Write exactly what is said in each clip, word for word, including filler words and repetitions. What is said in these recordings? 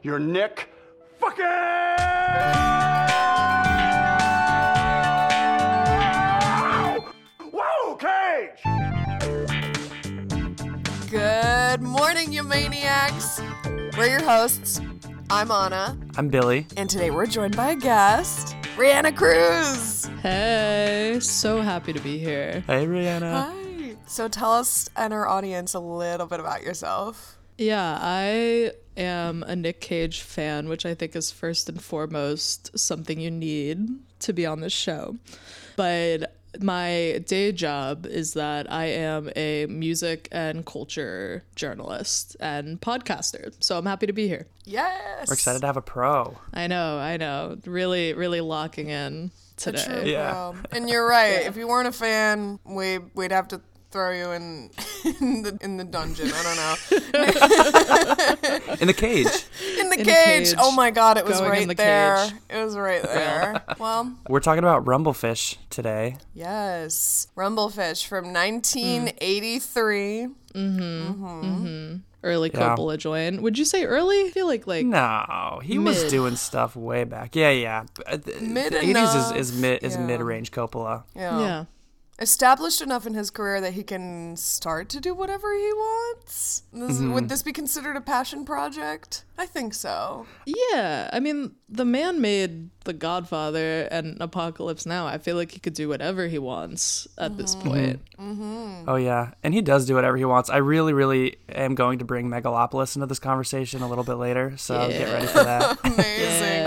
You're Nick fucking... Whoa, Cage! Good morning, you maniacs. We're your hosts. I'm Anna. I'm Billy. And today we're joined by a guest, Rihanna Cruz. Hey, so happy to be here. Hey, Rihanna. Hi. So tell us and our audience a little bit about yourself. Yeah, I am a Nick Cage fan, which I think is first and foremost something you need to be on this show. But my day job is that I am a music and culture journalist and podcaster. So I'm happy to be here. Yes. We're excited to have a pro. I know, I know. Really, really locking in A true today. Yeah. pro. And you're right. If you weren't a fan, we we'd have to throw you in in the in the dungeon. I don't know. In the cage. In the In the cage. cage. Oh my God! It was Going in right the there. cage. It was right there. Well, We're talking about Rumblefish today. yes, Rumblefish from nineteen eighty-three. Early Yeah. Coppola joint. Would you say early? I feel like like No, he was Mid. doing stuff way back. Yeah, yeah. Uh, the- Mid the eighties is, enough. is mid is Yeah. mid-range Coppola. Yeah. yeah. Established enough in his career that he can start to do whatever he wants. This, Would this be considered a passion project? I think so. Yeah, I mean, the man made The Godfather and Apocalypse Now. I feel like he could do whatever he wants at this point. Oh, yeah. And he does do whatever he wants. I really, really am going to bring Megalopolis into this conversation a little bit later, so get ready for that. Amazing.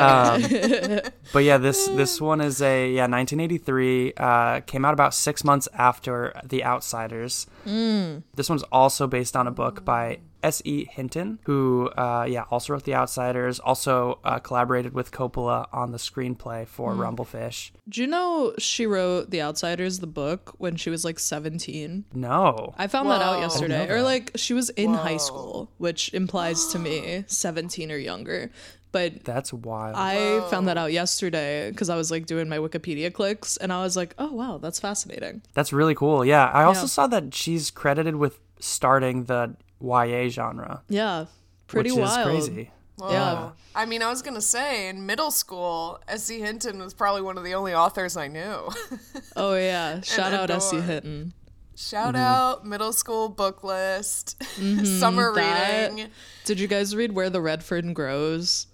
Um, but yeah, this this one is a yeah nineteen eighty-three. Uh, came out about six months after The Outsiders. This one's also based on a book by S E. Hinton, who uh, yeah also wrote The Outsiders. Also uh, collaborated with Coppola on the screenplay for Rumblefish. Do you know she wrote The Outsiders, the book, when she was like seventeen? No, I found that out Whoa. yesterday. Or like she was in high Whoa. school, which implies to me seventeen or younger. But that's wild. I found that out yesterday because I was like doing my Wikipedia clicks and I was like, oh wow, that's fascinating. That's really cool. Yeah, I also Yeah. saw that she's credited with starting the Y A genre, Yeah, pretty which wild. is crazy. Whoa. Yeah. I mean, I was going to say, in middle school, S E. Hinton was probably one of the only authors I knew. Oh yeah, shout out S E. adore. Hinton. Shout out middle school book list, summer that- reading. Did you guys read Where the Red Fern Grows?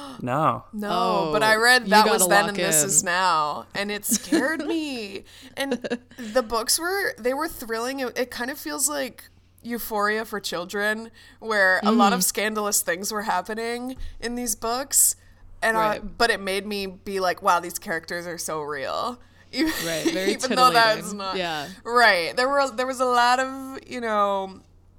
No. No, Oh, but I read you That Was gotta Then lock and This in. Is Now, and it scared me. And the books were, they were thrilling. It, it kind of feels like Euphoria for children, where a lot Mm. of scandalous things were happening in these books. And I, Right. but it made me be like, wow, these characters are so real. Even, Right, very even though that's titillating. not. Yeah. Right. There were there was a lot of, you know,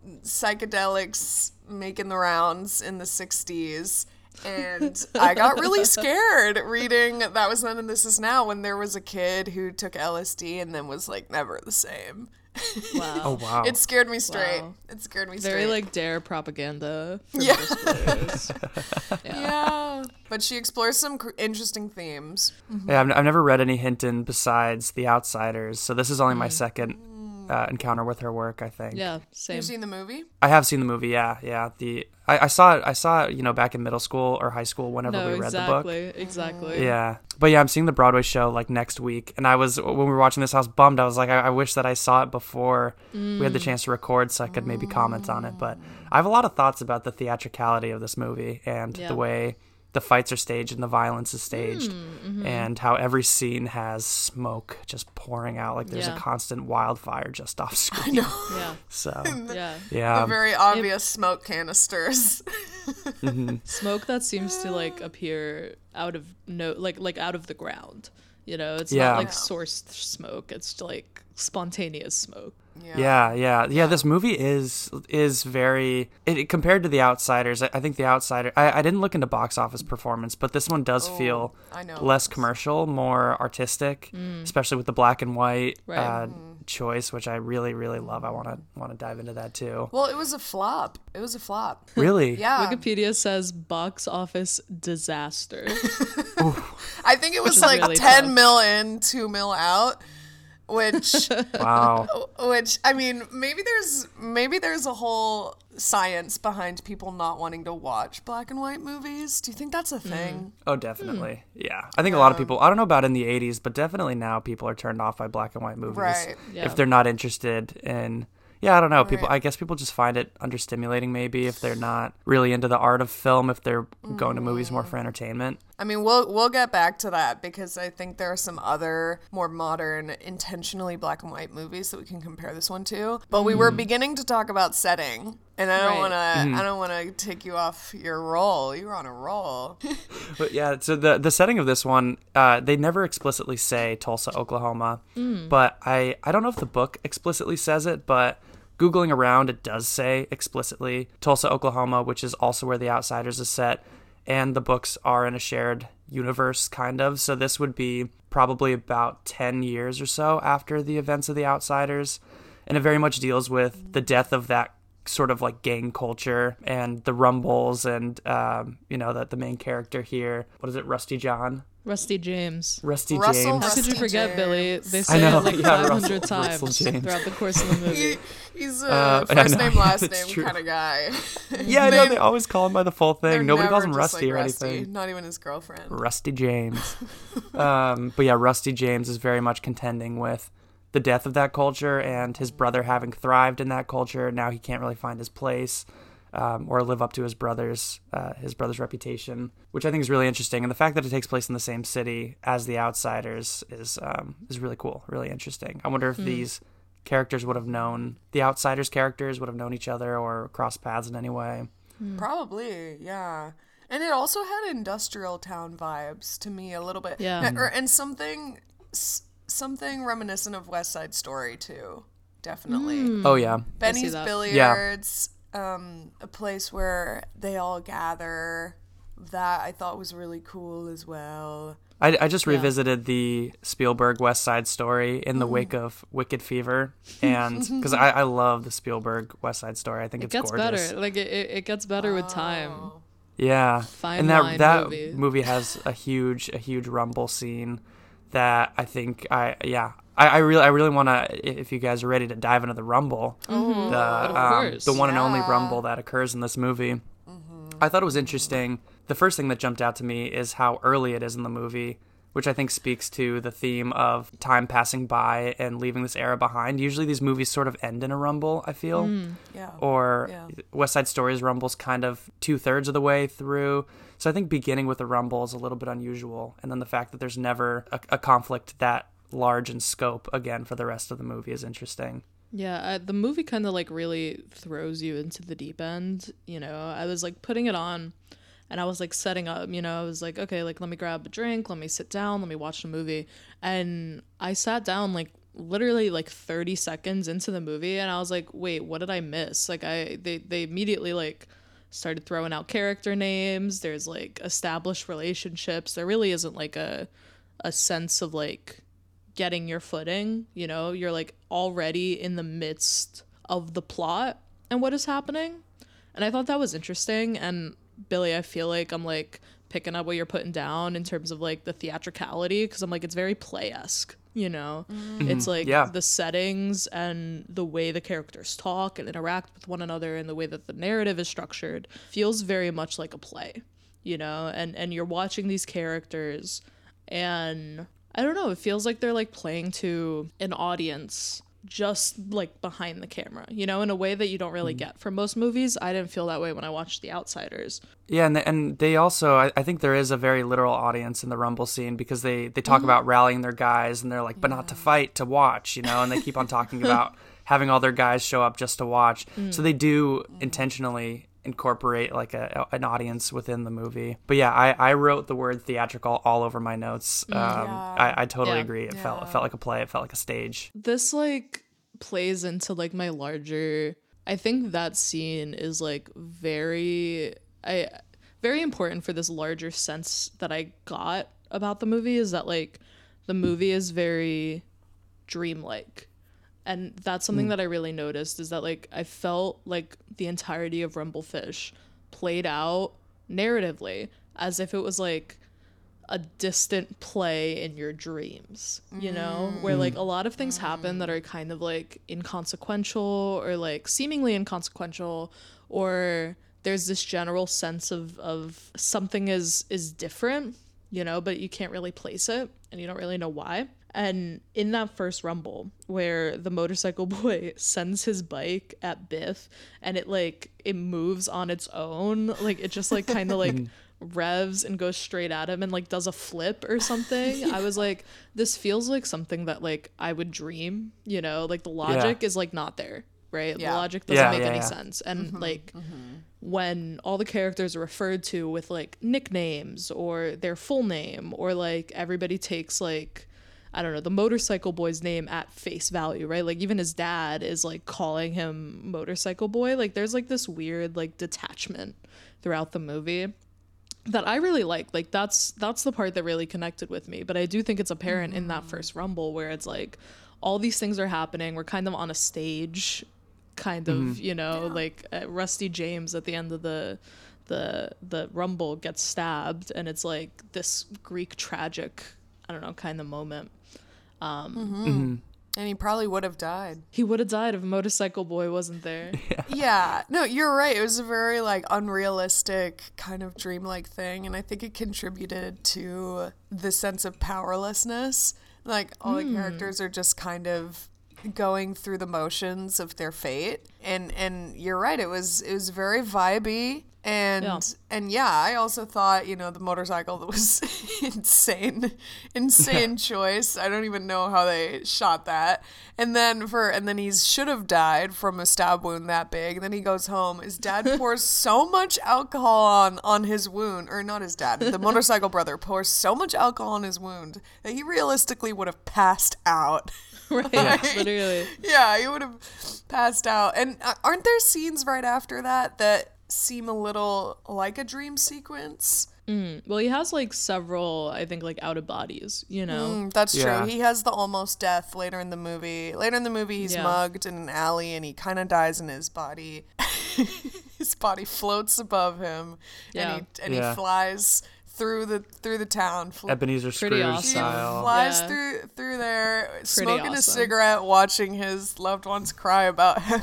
psychedelics making the rounds in the sixties. And I got really scared reading That Was Then and This Is Now when there was a kid who took L S D and then was like never the same. Wow. Oh wow. It scared me straight. Wow. It scared me Very straight. like dare propaganda for Yeah. middle schoolers. Yeah. yeah. But she explores some cr- interesting themes. Yeah, I've, I've never read any Hinton besides The Outsiders, so this is only Mm. my second uh, encounter with her work. I think. Yeah, Have same. you seen the movie? I have seen the movie. Yeah, yeah. The I, I saw it. I saw it. You know, back in middle school or high school, whenever No, we read the book. exactly, exactly. Yeah, but yeah, I'm seeing the Broadway show like next week, and I was when we were watching this, I was bummed. I was like, I, I wish that I saw it before we had the chance to record, so I could maybe comment on it. But I have a lot of thoughts about the theatricality of this movie and Yeah. the way the fights are staged and the violence is staged, Mm-hmm. and how every scene has smoke just pouring out, like there's Yeah. a constant wildfire just off screen. Yeah, So yeah. yeah, The very obvious smoke canisters. Smoke that seems to like appear out of no, like like out of the ground. You know, it's Yeah. not like Yeah. sourced smoke. It's like spontaneous smoke. Yeah, yeah, yeah. This movie is is very it, it- compared to The Outsiders. I, I think The Outsider. I, I didn't look into box office performance, but this one does Oh, feel I know. less commercial, more artistic, especially with the black and white Right. uh, choice, which I really, really love. I want to want to dive into that too. Well, it was a flop. It was a flop. Really? Yeah. Wikipedia says box office disaster. I think it was is like really ten tough. mil in, two mil out. which Wow. which I mean, maybe there's maybe there's a whole science behind people not wanting to watch black and white movies. Do you think that's a thing? Oh, definitely. Yeah. I think a lot of people, I don't know about in the eighties, but definitely now people are turned off by black and white movies. Right. Yeah. If they're not interested in, yeah, I don't know. People, Right. I guess people just find it understimulating maybe if they're not really into the art of film, if they're going to movies more for entertainment. I mean, we'll we'll get back to that because I think there are some other more modern, intentionally black and white movies that we can compare this one to. But we were beginning to talk about setting, and I don't Right. want to I don't want to take you off your roll. You were on a roll. But yeah, so the the setting of this one, uh, they never explicitly say Tulsa, Oklahoma, but I I don't know if the book explicitly says it, but Googling around, it does say explicitly Tulsa, Oklahoma, which is also where The Outsiders is set, and the books are in a shared universe, kind of. So this would be probably about ten years or so after the events of The Outsiders, and it very much deals with the death of that sort of like gang culture and the rumbles and, um, you know, that the main character here, what is it, Rusty John? Rusty James. Rusty Russell James. How could you Rusty forget, Billy? James. They I say know, it like yeah, five Russell- hundred Russell times James. throughout the course of the movie. He, he's a Uh, I first know, name, last it's name true. kind of guy. Yeah, I know, They- they always call him by the full they're thing. Nobody calls never him just Rusty like or Rusty, anything. not even his girlfriend. Rusty James. um, but yeah, Rusty James is very much contending with the death of that culture and his brother having thrived in that culture. Now he can't really find his place um, or live up to his brother's uh, his brother's reputation, which I think is really interesting. And the fact that it takes place in the same city as The Outsiders is um, is really cool, really interesting. I wonder if these characters would have known, the Outsiders characters would have known each other or crossed paths in any way. Probably, yeah. And it also had industrial town vibes to me a little bit. Yeah. And, or, and something s- something reminiscent of West Side Story too. Definitely. Oh yeah, Benny's that. Billiards, um, a place where they all gather. That I thought was really cool as well. I, I just revisited the Spielberg West Side Story in the wake of Wicked Fever, and because I, I love the Spielberg West Side Story, I think It it's gets gorgeous. better. Like it, it it gets better with time. Yeah, Fine and that line that movie. movie has a huge a huge rumble scene that I think I yeah I, I really I really want to, if you guys are ready to dive into the rumble, the Of um, course. the one and only Yeah. rumble that occurs in this movie. I thought it was interesting. The first thing that jumped out to me is how early it is in the movie, which I think speaks to the theme of time passing by and leaving this era behind. Usually these movies sort of end in a rumble, I feel. Yeah. Or Yeah. West Side Story's rumble's kind of two-thirds of the way through. So I think beginning with a rumble is a little bit unusual. And then the fact that there's never a, a conflict that large in scope, again, for the rest of the movie is interesting. Yeah, I, the movie kind of like really throws you into the deep end. You know, I was like putting it on and I was like setting up, you know, I was like, okay, like let me grab a drink, let me sit down, let me watch the movie. And I sat down like literally like thirty seconds into the movie and I was like, wait, what did I miss? Like I they they immediately like started throwing out character names. There's like established relationships. There really isn't like a a sense of like getting your footing, you know, you're like already in the midst of the plot and what is happening. And I thought that was interesting. And Billy, I feel like I'm like picking up what you're putting down in terms of like the theatricality, because I'm like, it's very play-esque, you know. It's like Yeah. the settings and the way the characters talk and interact with one another and the way that the narrative is structured feels very much like a play, you know. And and you're watching these characters and I don't know, it feels like they're like playing to an audience just like behind the camera, you know, in a way that you don't really get from most movies. I didn't feel that way when I watched The Outsiders. Yeah, and they, and they also, I, I think there is a very literal audience in the Rumble scene, because they, they talk about rallying their guys, and they're like, but not to fight, to watch, you know, and they keep on talking about having all their guys show up just to watch. So they do intentionally incorporate like a, an audience within the movie. But yeah, I, I wrote the word theatrical all over my notes. Um, I, I totally Yeah. agree. It felt it felt like a play. It felt like a stage. This like plays into like my larger, I think that scene is like very I very important for this larger sense that I got about the movie, is that like the movie is very dreamlike. And that's something that I really noticed, is that like I felt like the entirety of Rumblefish played out narratively as if it was like a distant play in your dreams, you know, where like a lot of things happen that are kind of like inconsequential or like seemingly inconsequential, or there's this general sense of of something is is different, you know, but you can't really place it and you don't really know why. And in that first rumble where the motorcycle boy sends his bike at Biff and it like it moves on its own, like it just like kind of like revs and goes straight at him and like does a flip or something. Yeah. I was like, this feels like something that like I would dream, you know, like the logic yeah. is like not there, right? Yeah. The logic doesn't yeah, make yeah, any yeah. sense. And mm-hmm, like mm-hmm. when all the characters are referred to with like nicknames or their full name, or like everybody takes like, I don't know, the motorcycle boy's name at face value, right? Like even his dad is like calling him motorcycle boy. Like there's like this weird like detachment throughout the movie that I really like. Like that's that's the part that really connected with me. But I do think it's apparent mm-hmm. in that first rumble where it's like all these things are happening. We're kind of on a stage, kind of, mm-hmm. you know, yeah. like uh, Rusty James at the end of the the the rumble gets stabbed, and it's like this Greek tragic, I don't know, kind of moment. Um, mm-hmm. Mm-hmm. And he probably would have died. He would have died if Motorcycle Boy wasn't there. Yeah. yeah. No, you're right. It was a very like unrealistic kind of dreamlike thing. And I think it contributed to the sense of powerlessness. Like all mm. the characters are just kind of going through the motions of their fate. And and you're right. It was it was very vibey. And yeah. and yeah, I also thought, you know, the motorcycle was insane, insane yeah. choice. I don't even know how they shot that. And then for and then he should have died from a stab wound that big. And then he goes home. His dad pours so much alcohol on on his wound, or not his dad, the motorcycle brother pours so much alcohol on his wound that he realistically would have passed out. Right, yeah, literally. Yeah, he would have passed out. And uh, aren't there scenes right after that that seem a little like a dream sequence? Mm. Well, he has like several, I think, like out of bodies, you know? Mm, that's yeah. true. He has the almost death later in the movie. Later in the movie, he's yeah. mugged in an alley and he kind of dies in his body. His body floats above him yeah. and, he, and yeah. he flies through the through the town. Fl- Ebenezer Scrooge awesome. style. He flies yeah. through through there, Pretty smoking awesome. a cigarette, watching his loved ones cry about him.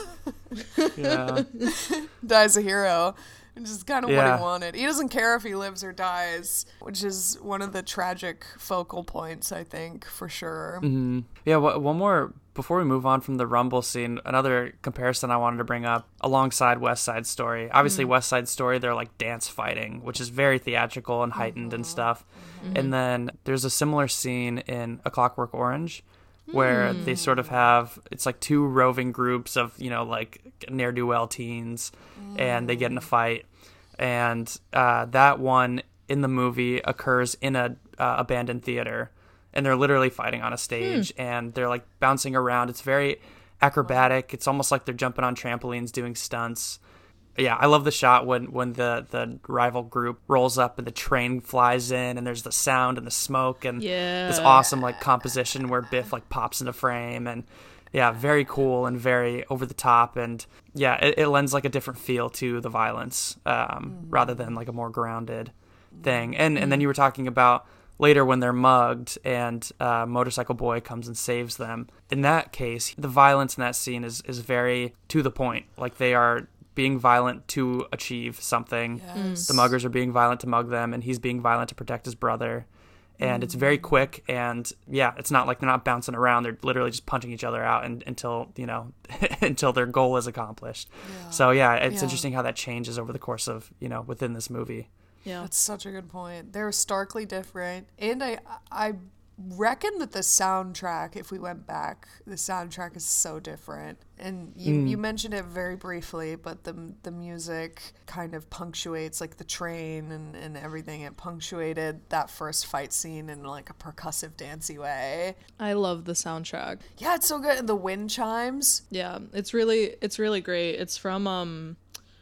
Yeah. Dies a hero, which is kind of Yeah. what he wanted. He doesn't care if he lives or dies, which is one of the tragic focal points, I think, for sure. Mm-hmm. Yeah, w- one more before we move on from the Rumble scene. Another comparison I wanted to bring up alongside West Side Story. Obviously, mm-hmm. West Side Story, they're like dance fighting, which is very theatrical and heightened mm-hmm. and stuff. Mm-hmm. And then there's a similar scene in A Clockwork Orange, where mm. they sort of have, it's like two roving groups of, you know, like ne'er-do-well teens, mm. and they get in a fight. And uh, that one in the movie occurs in a uh, abandoned theater, and they're literally fighting on a stage, mm. and they're like bouncing around. It's very acrobatic. It's almost like they're jumping on trampolines, doing stunts. Yeah, I love the shot when, when the, the rival group rolls up and the train flies in and there's the sound and the smoke and yeah. this awesome like composition where Biff like pops into frame, and yeah, very cool and very over the top, and yeah, it, it lends like a different feel to the violence um, mm. rather than like a more grounded thing. And mm. and then you were talking about later when they're mugged and uh, Motorcycle Boy comes and saves them. In that case, the violence in that scene is is very to the point. Like they are being violent to achieve something. Yes. The muggers are being violent to mug them, and he's being violent to protect his brother. And mm. it's very quick, and yeah, it's not like they're not bouncing around. They're literally just punching each other out and, until, you know, until their goal is accomplished. Yeah. So yeah, it's yeah. interesting how that changes over the course of, you know, within this movie. Yeah. That's such a good point. They're starkly different. And I I reckon that the soundtrack, if we went back, the soundtrack is so different. And you, mm. you mentioned it very briefly, but the the music kind of punctuates, like the train and, and everything. It punctuated that first fight scene in like a percussive, dancey way. I love the soundtrack. Yeah, it's so good. And the wind chimes. Yeah, it's really it's really great. It's from um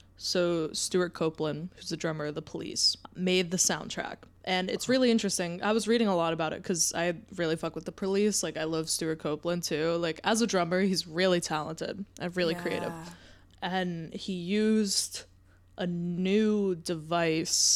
so Stuart Copeland, who's the drummer of the Police, made the soundtrack. And it's really interesting. I was reading a lot about it because I really fuck with the Police. Like, I love Stuart Copeland, too. Like, as a drummer, he's really talented and really yeah. creative. And he used a new device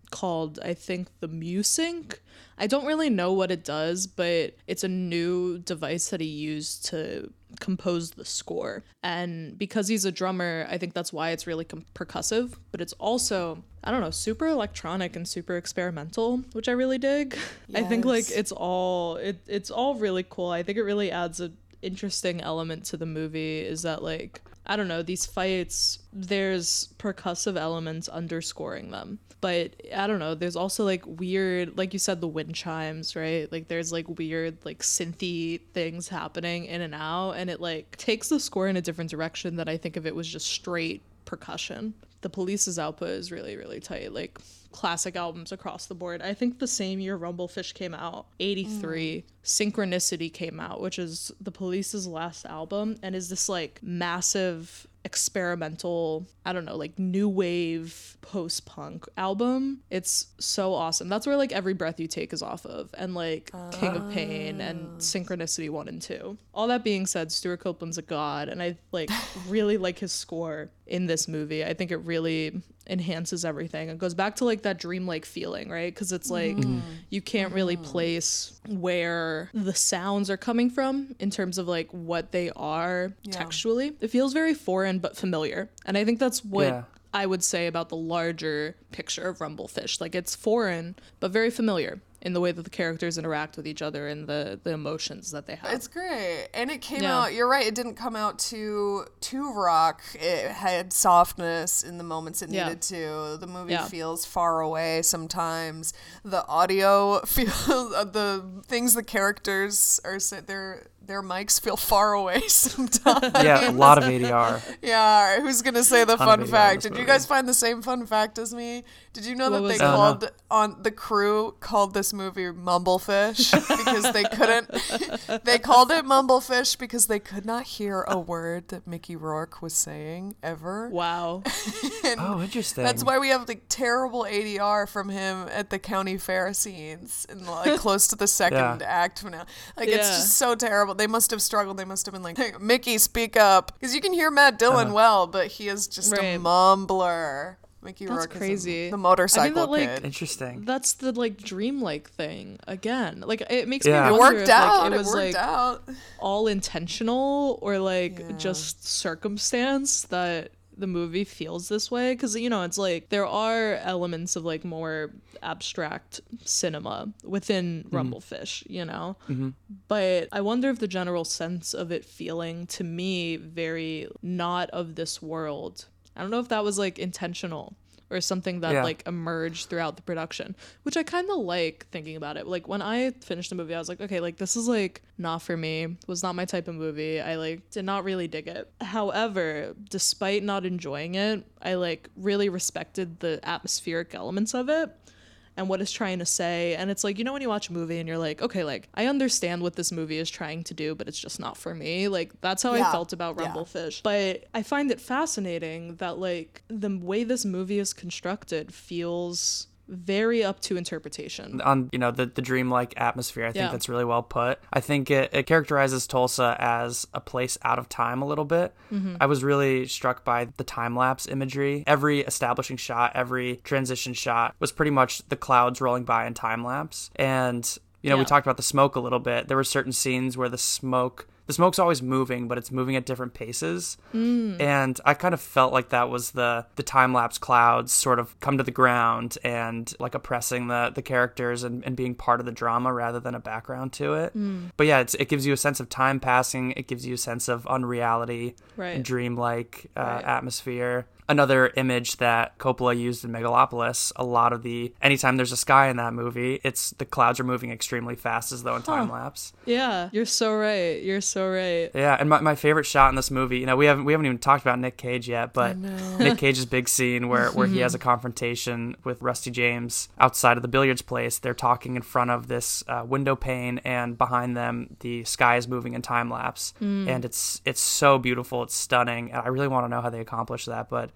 called, I think, the MuSync. I don't really know what it does, but it's a new device that he used to compose the score. And because he's a drummer, I think that's why it's really com- percussive, but it's also, I don't know, super electronic and super experimental, which I really dig. Yes. I think like it's all it it's all really cool. I think it really adds a interesting element to the movie is that like I don't know, these fights, there's percussive elements underscoring them. But I don't know, there's also like weird, like you said, the wind chimes, right? Like there's like weird, like synthy things happening in and out. And it like takes the score in a different direction than I think if it was just straight percussion. The Police's output is really, really tight. Like classic albums across the board. I think the same year Rumblefish came out, eighty-three, mm. Synchronicity came out, which is the Police's last album and is this like massive experimental, I don't know, like new wave post-punk album. It's so awesome. That's where like Every Breath You Take is off of, and like uh. King of Pain and Synchronicity one and two. All that being said, Stuart Copeland's a god, and I like really like his score in this movie. I think it really enhances everything. It goes back to like that dreamlike feeling, right? Because it's like mm. you can't really place where the sounds are coming from in terms of like what they are yeah. textually. It feels very foreign but familiar, and I think that's what yeah. I would say about the larger picture of Rumblefish. Like it's foreign but very familiar in the way that the characters interact with each other and the the emotions that they have. It's great. And it came Yeah. out, you're right, it didn't come out too too rock. It had softness in the moments it Yeah. needed to. The movie Yeah. feels far away sometimes. The audio feels, the things the characters are saying, their their mics feel far away sometimes. Yeah, a lot of A D R. Yeah, who's gonna say the Ton of fun A D R in fact? this Did you movie. guys find the same fun fact as me? Did you know What that was they it? Uh, no. called on the crew called this movie Mumblefish because they couldn't they called it Mumblefish because they could not hear a word that Mickey Rourke was saying ever. Wow. And Oh, interesting. that's why we have the terrible A D R from him at the county fair scenes and like close to the second Yeah. act now. Like it's Yeah. just so terrible. They must have struggled. They must have been like, hey, Mickey, speak up, because you can hear Matt Dillon Uh-huh. well, but he is just Right. a mumbler. Mickey That's Rourke is crazy. a- the I motorcycle think that, like, kid. Interesting. That's the like dreamlike thing again. Like it makes Yeah. me It It wonder worked if, like, out. it It was worked like out. all intentional or like Yeah. just circumstance that the movie feels this way, because you know it's like there are elements of like more abstract cinema within Rumblefish, you know, Mm-hmm. but I wonder if the general sense of it feeling to me very not of this world, I don't know if that was like intentional or something that Yeah. like emerged throughout the production, which I kind of like thinking about it. Like when I finished the movie, I was like, okay, like this is like not for me, was not my type of movie. I like did not really dig it. However, despite not enjoying it, I like really respected the atmospheric elements of it and what it's trying to say. And it's like, you know, when you watch a movie and you're like, okay, like I understand what this movie is trying to do, but it's just not for me. Like that's how Yeah. I felt about Yeah. Rumblefish. But I find it fascinating that like the way this movie is constructed feels very up to interpretation. On, you know, the, the dreamlike atmosphere, I think Yeah. that's really well put. I think it, it characterizes Tulsa as a place out of time a little bit. Mm-hmm. I was really struck by the time-lapse imagery. Every establishing shot, every transition shot was pretty much the clouds rolling by in time-lapse. And, you know, we Yeah. talked about the smoke a little bit. There were certain scenes where the smoke... The smoke's always moving, but it's moving at different paces. Mm. And I kind of felt like that was the the time-lapse clouds sort of come to the ground and like oppressing the, the characters and, and being part of the drama rather than a background to it. Mm. But yeah, it's, it gives you a sense of time passing. It gives you a sense of unreality Right. and dreamlike uh, Right. atmosphere. Another image that Coppola used in Megalopolis, a lot of the, anytime there's a sky in that movie, it's the clouds are moving extremely fast as though in time-lapse. Yeah, you're so right. You're so right. Yeah, and my, my favorite shot in this movie, you know, we haven't we haven't even talked about Nick Cage yet, but Nick Cage's big scene where, where he has a confrontation with Rusty James outside of the billiards place. They're talking in front of this uh, window pane, and behind them the sky is moving in time lapse, and it's it's so beautiful, it's stunning, and I really want to know how they accomplished that. But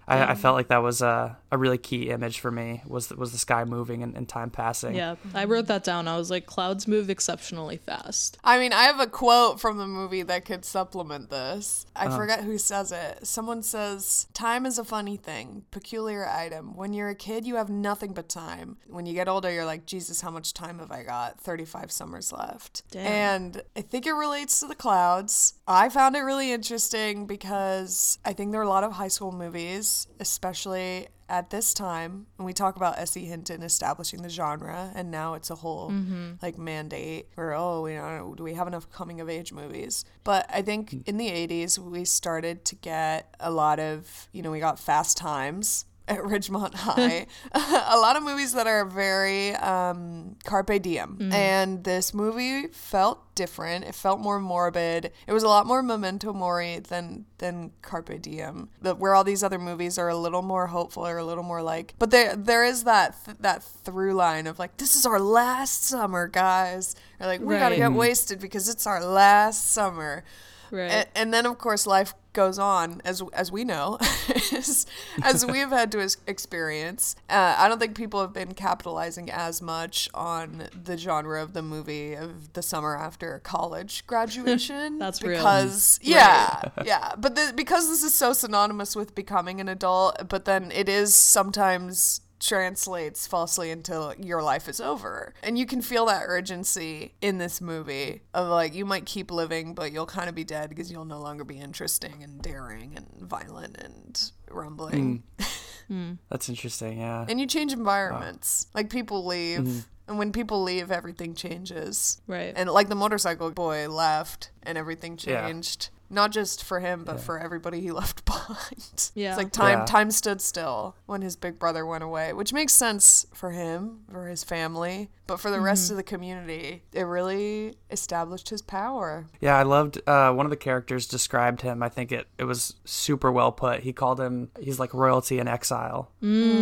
I, I felt like that was a, a really key image for me, was was the sky moving and, and time passing. Yeah, I wrote that down. I was like, clouds move exceptionally fast. I mean, I have a quote from the movie that could supplement this. I Uh-huh. forget who says it. Someone says, "Time is a funny thing, peculiar item. When you're a kid, you have nothing but time. When you get older, you're like, Jesus, how much time have I got? thirty-five summers left." Damn. And I think it relates to the clouds. I found it really interesting because I think there are a lot of high school movies, especially at this time, when we talk about S E. Hinton establishing the genre, and now it's a whole like mandate or, oh, you know, do we have enough coming of age movies? But I think in the eighties, we started to get a lot of, you know, we got Fast Times at Ridgemont High, a lot of movies that are very um, carpe diem. Mm. And this movie felt different. It felt more morbid. It was a lot more memento mori than than carpe diem. The, where all these other movies are a little more hopeful or a little more like. But there there is that th- that through line of like, this is our last summer, guys. Or like, we gotta Right. get wasted because it's our last summer. Right. And, and then, of course, life goes on, as as we know, as, as we have had to ex- experience. Uh, I don't think people have been capitalizing as much on the genre of the movie of the summer after college graduation. That's real. because, yeah, yeah. But the, because this is so synonymous with becoming an adult, but then it is sometimes translates falsely until your life is over. And you can feel that urgency in this movie of like, you might keep living, but you'll kind of be dead because you'll no longer be interesting and daring and violent and rumbling. That's interesting, yeah. And you change environments. Like, people leave. And when people leave, everything changes. Right. And like the motorcycle boy left and everything Yeah. changed. Not just for him, but for everybody he left behind. Yeah. It's like time Yeah. time stood still when his big brother went away, which makes sense for him, for his family. But for the rest of the community, it really established his power. Yeah, I loved uh, one of the characters described him. I think it, it was super well put. He called him, he's like royalty in exile.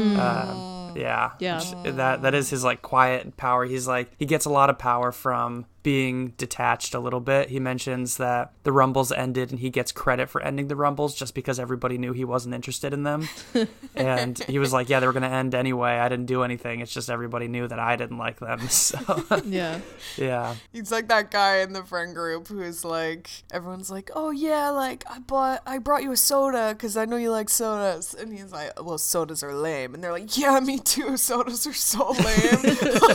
Um, yeah. Yeah. Which- that that is his like quiet power. He's like, he gets a lot of power from being detached a little bit. He mentions that the Rumbles ended and he gets credit for ending the Rumbles just because everybody knew he wasn't interested in them. And he was like, yeah, they were going to end anyway. I didn't do anything. It's just everybody knew that I didn't like them. So, Yeah. yeah. He's like that guy in the friend group who's like, everyone's like, oh yeah, like I bought, I brought you a soda because I know you like sodas. And he's like, well, sodas are lame. And they're like, yeah, me too. Sodas are so lame.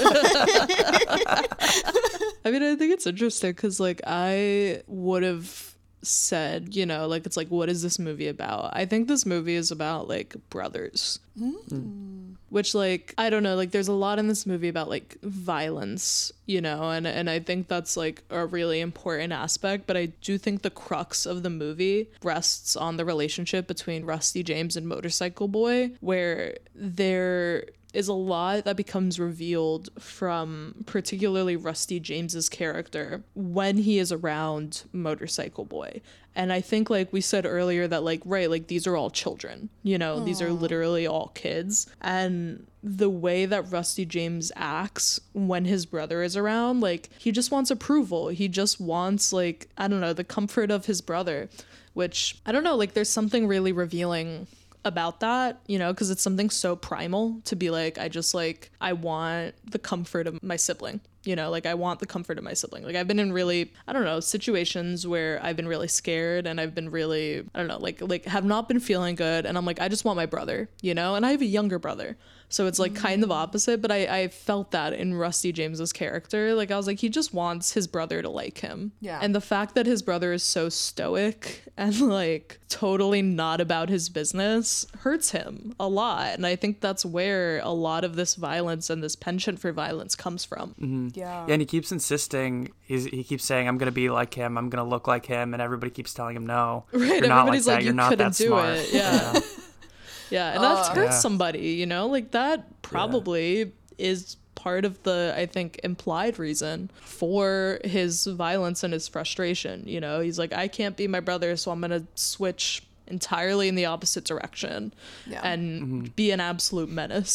I mean, I think it's interesting because, like, I would have said, you know, like, it's like, what is this movie about? I think this movie is about, like, brothers. Which, like, I don't know, like, there's a lot in this movie about, like, violence, you know, and, and I think that's, like, a really important aspect, but I do think the crux of the movie rests on the relationship between Rusty James and Motorcycle Boy, where there is a lot that becomes revealed from particularly Rusty James's character when he is around Motorcycle Boy. And I think, like we said earlier, that, like, right, like, these are all children, you know, these are literally all kids. And the way that Rusty James acts when his brother is around, like, he just wants approval. He just wants, like, I don't know, the comfort of his brother, which, I don't know, like, there's something really revealing about that, you know, because it's something so primal to be like, I just, like, I want the comfort of my sibling, you know, like, I want the comfort of my sibling. Like, I've been in really, I don't know, situations where I've been really scared and I've been really, I don't know, like, like have not been feeling good. And I'm like, I just want my brother, you know, and I have a younger brother. So it's like kind of opposite, but I, I felt that in Rusty James's character. Like, I was like, he just wants his brother to like him. Yeah. And the fact that his brother is so stoic and, like, totally not about his business hurts him a lot. And I think that's where a lot of this violence and this penchant for violence comes from. Yeah. Yeah, and he keeps insisting, he's, he keeps saying, I'm going to be like him, I'm going to look like him, and everybody keeps telling him, no, Right, you're not like everybody's that, like, you're you not couldn't that do smart. it. Yeah. Yeah, and that hurts Yeah. somebody, you know? Like, that probably is part of the, I think, implied reason for his violence and his frustration, you know? He's like, I can't be my brother, so I'm going to switch entirely in the opposite direction Yeah. and be an absolute menace.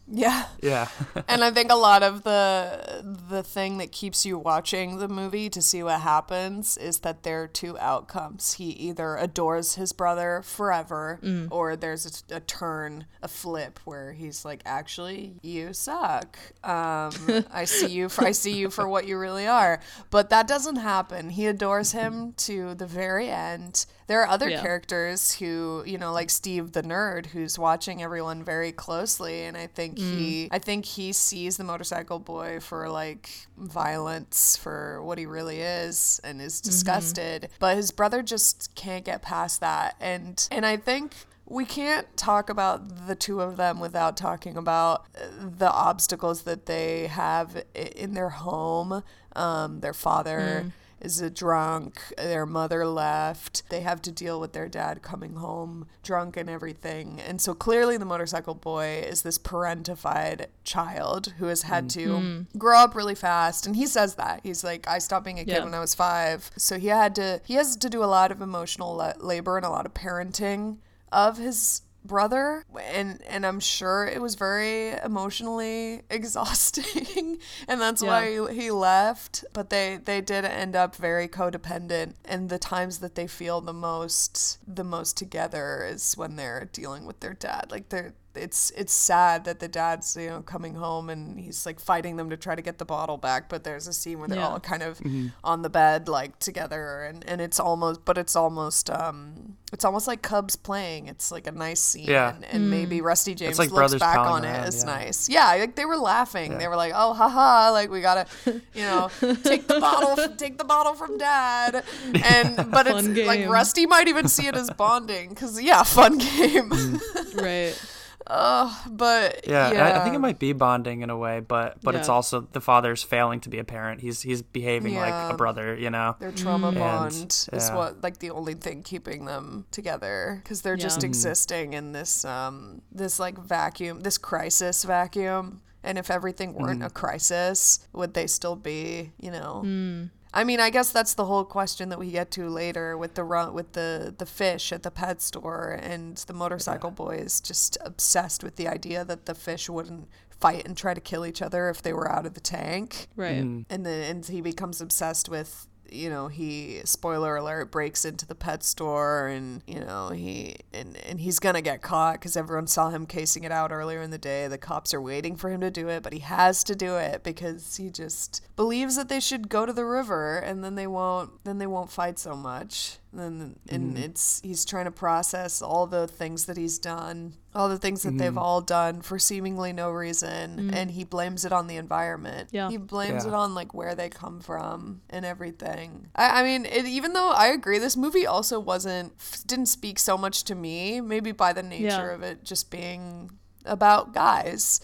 Yeah. Yeah. And I think a lot of the the thing that keeps you watching the movie to see what happens is that there are two outcomes. He either adores his brother forever, mm. or there's a, a turn, a flip where he's like, actually, you suck. Um, I see you for I see you for what you really are. But that doesn't happen. He adores him to the very end. There are other yeah. characters who, you know, like Steve the nerd, who's watching everyone very closely, and I think mm. he, I think he sees the motorcycle boy for like violence, for what he really is, and is disgusted. Mm-hmm. But his brother just can't get past that, and and I think we can't talk about the two of them without talking about the obstacles that they have in their home. Um, their father. Mm. is a drunk, their mother left, they have to deal with their dad coming home drunk and everything. And so clearly the motorcycle boy is this parentified child who has had to mm. grow up really fast. And he says that. He's like, I stopped being a kid yeah. when I was five. So he had to, he has to do a lot of emotional la- labor and a lot of parenting of his brother, and and I'm sure it was very emotionally exhausting, and that's yeah. why he, he left. But they they did end up very codependent, and the times that they feel the most the most together is when they're dealing with their dad. Like they're it's it's sad that the dad's, you know, coming home and he's like fighting them to try to get the bottle back, but there's a scene where they're yeah. all kind of mm-hmm. on the bed like together, and and it's almost but it's almost um it's almost like Cubs playing. It's like a nice scene, yeah. and, and mm. maybe Rusty James like looks back on around, it as yeah. nice. Yeah, like they were laughing. Yeah. They were like, oh haha, like we gotta, you know, take the bottle take the bottle from dad. And but it's game. like Rusty might even see it as bonding, because yeah, fun game. Right. Uh, but yeah, yeah. I, I think it might be bonding in a way, but but yeah. it's also the father's failing to be a parent. He's he's behaving yeah. like a brother, you know. Their trauma and, bond yeah. is what like the only thing keeping them together, because they're just yeah. existing in this um this like vacuum, this crisis vacuum. And if everything weren't mm. a crisis, would they still be, you know? Mm. I mean, I guess that's the whole question that we get to later with the run with the, the fish at the pet store, and the motorcycle yeah. boy is just obsessed with the idea that the fish wouldn't fight and try to kill each other if they were out of the tank. Right. Mm. And then and he becomes obsessed with, you know, he, spoiler alert, breaks into the pet store, and, you know, he, and, and he's gonna get caught because everyone saw him casing it out earlier in the day. The cops are waiting for him to do it, but he has to do it because he just believes that they should go to the river, and then they won't, then they won't fight so much. And, and mm. it's, he's trying to process all the things that he's done, all the things that mm. they've all done for seemingly no reason, mm. and he blames it on the environment. Yeah. He blames yeah. it on like where they come from and everything. I, I mean, it, even though I agree, this movie also wasn't, didn't speak so much to me, maybe by the nature yeah. of it just being about guys.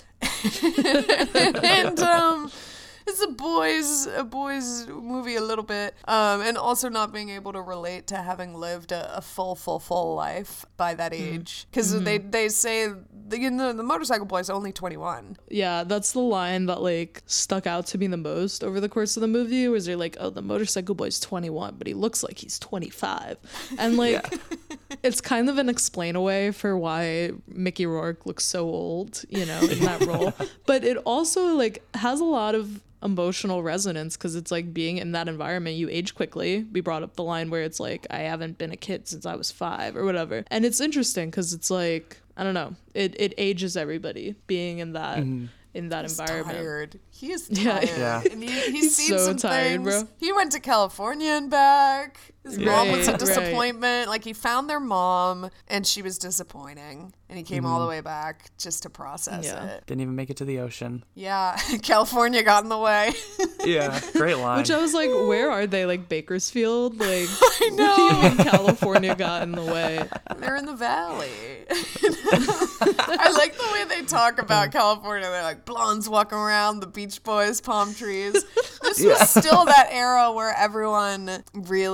and, um... It's a boys a boys movie a little bit, um, and also not being able to relate to having lived a, a full, full, full life by that age. Because mm-hmm. they, they say the, you know, the motorcycle boy's only twenty-one. Yeah, that's the line that like stuck out to me the most over the course of the movie, was they're like, oh, the motorcycle boy's twenty-one, but he looks like he's twenty-five. And like, yeah. it's kind of an explain away for why Mickey Rourke looks so old, you know, in that role. But it also like has a lot of emotional resonance, because it's like being in that environment, you age quickly. We brought up the line where it's like, I haven't been a kid since I was five or whatever, and it's interesting because it's like, I don't know, it it ages everybody being in that mm-hmm. in that He's environment. Tired. He is tired. Yeah. And he, he's, he's seen so some tired, things. bro. He went to California and back. His mom was a Right, disappointment. Right. Like, he found their mom, and she was disappointing. And he came mm-hmm. all the way back just to process yeah. it. Didn't even make it to the ocean. Yeah. California got in the way. Yeah. Great line. Which I was like, where are they? Like Bakersfield? Like, I know. What do you mean California got in the way? They're in the valley. I like the way they talk about California. They're like blondes walking around, the Beach Boys, palm trees. This Yeah. was still that era where everyone really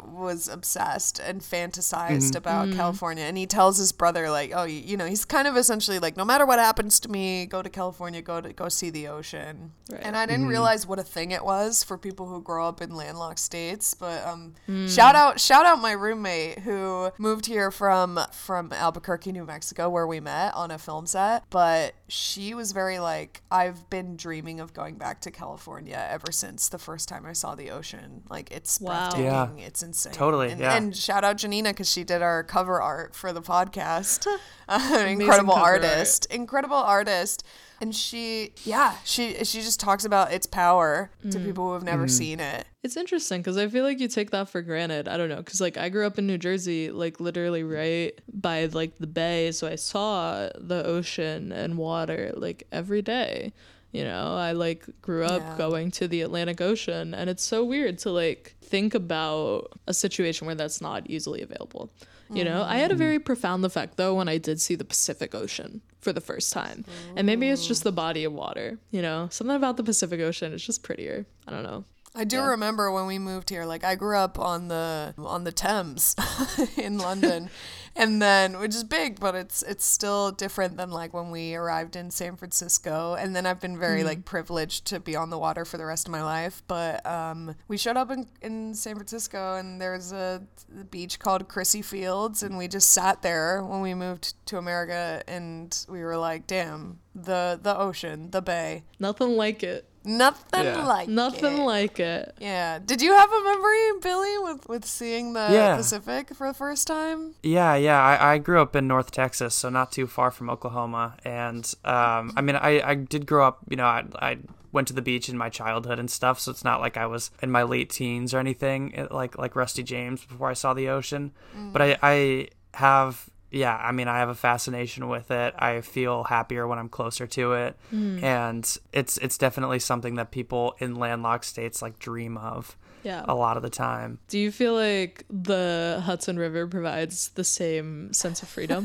was obsessed and fantasized about California. And he tells his brother, like, oh, you, you know, he's kind of essentially like, no matter what happens to me, go to California, go to go see the ocean. Right. And I didn't realize what a thing it was for people who grow up in landlocked states. But um, shout out, shout out my roommate who moved here from from Albuquerque, New Mexico, where we met on a film set. But she was very like, I've been dreaming of going back to California ever since the first time I saw the ocean. Like, it's Wow. breathtaking. Yeah. It's insane. Totally, And, yeah. and shout out Janina because she did our cover art for the podcast. Uh, incredible cover art. artist. Incredible artist. And she, yeah, she she just talks about its power to people who have never seen it. It's interesting because I feel like you take that for granted. I don't know, because like I grew up in New Jersey, like literally right by like the bay, so I saw the ocean and water like every day. You know, I like grew up Yeah. going to the Atlantic Ocean, and it's so weird to like think about a situation where that's not easily available. You know, I had a very profound effect though when I did see the Pacific Ocean for the first time. And maybe it's just the body of water, you know, something about the Pacific Ocean is just prettier. I don't know. I do remember when we moved here, like I grew up on the on the Thames in London, and then which is big, but it's it's still different than like when we arrived in San Francisco. And then I've been very like privileged to be on the water for the rest of my life. But um, we showed up in, in San Francisco, and there's a, a beach called Crissy Fields, and we just sat there when we moved to America, and we were like, damn, the the ocean, the bay, Nothing like it. nothing Yeah. like Nothing it. like it. Yeah. Did you have a memory, Billy, with, with seeing the Yeah. Pacific for the first time? Yeah, yeah. I, I grew up in North Texas, so not too far from Oklahoma. And um, I mean, I, I did grow up, you know, I, I went to the beach in my childhood and stuff, so it's not like I was in my late teens or anything it- like like Rusty James before I saw the ocean. But I, I have, yeah, I mean, I have a fascination with it. I feel happier when I'm closer to it. And it's it's definitely something that people in landlocked states like dream of Yeah. a lot of the time. Do you feel like the Hudson River provides the same sense of freedom?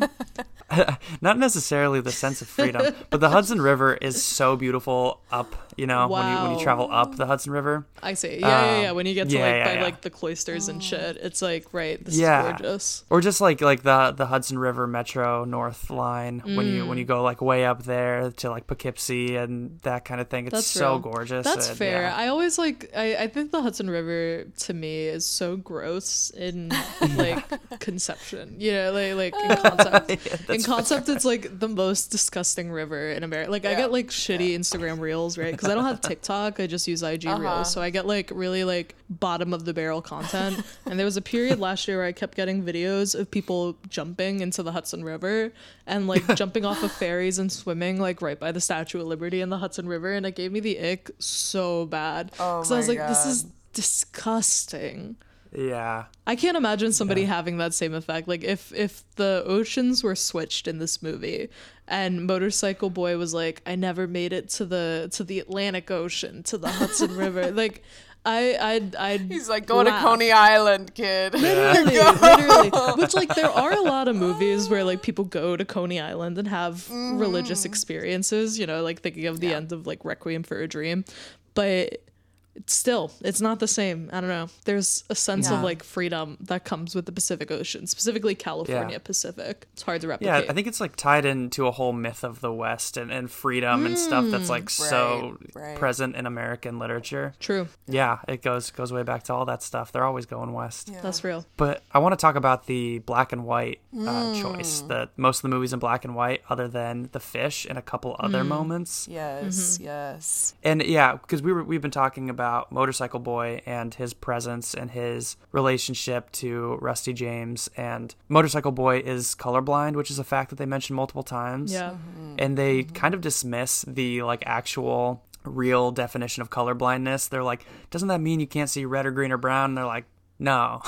Not necessarily the sense of freedom, but the Hudson River is so beautiful up, you know, when you when you Wow. travel up the Hudson River. I see. Yeah, yeah, yeah. Um, When you get to yeah, like yeah, by yeah. like the cloisters and shit, it's like, right, this Yeah. is gorgeous. Or just like like the the Hudson River Metro North line when you Mm. when you go like way up there to like Poughkeepsie and that kind of thing. It's That's so real. gorgeous. That's and, fair. yeah. I always like I, I think the Hudson River to me is so gross in like conception. You know, like like in concept. in that's concept it's like the most disgusting river in America. Like I Yeah. get like shitty Instagram reels, right? Because I don't have TikTok. I just use I G Uh-huh. reels. So I get like really like bottom of the barrel content. And there was a period last year where I kept getting videos of people jumping into the Hudson River and like jumping off of ferries and swimming like right by the Statue of Liberty in the Hudson River, and it gave me the ick so bad. Oh Because I was my like, this God. is disgusting. Yeah. I can't imagine somebody having that same effect. Like if if the oceans were switched in this movie and Motorcycle Boy was like, I never made it to the to the Atlantic Ocean, to the Hudson River, like I I'd I'd He's like, going laugh. to Coney Island, kid. Literally, literally. Which like there are a lot of movies where like people go to Coney Island and have religious experiences, you know, like thinking of the end of like Requiem for a Dream. But it's still, it's not the same. I don't know. There's a sense Yeah. of like freedom that comes with the Pacific Ocean, specifically California Yeah. Pacific. It's hard to Yeah, replicate. I think it's like tied into a whole myth of the West and, and freedom and stuff that's like so Right, right. present in American literature. True. Yeah, it goes goes way back to all that stuff. They're always going west. Yeah. That's real. But I want to talk about the black and white uh, choice. The most of the movies in black and white, other than The Fish and a couple other moments. Yes, yes. And yeah, because we were we've been talking about Motorcycle Boy and his presence and his relationship to Rusty James. And Motorcycle Boy is colorblind, which is a fact that they mention multiple times. Yeah. And they kind of dismiss the like actual real definition of colorblindness. They're like, doesn't that mean you can't see red or green or brown? And they're like, no.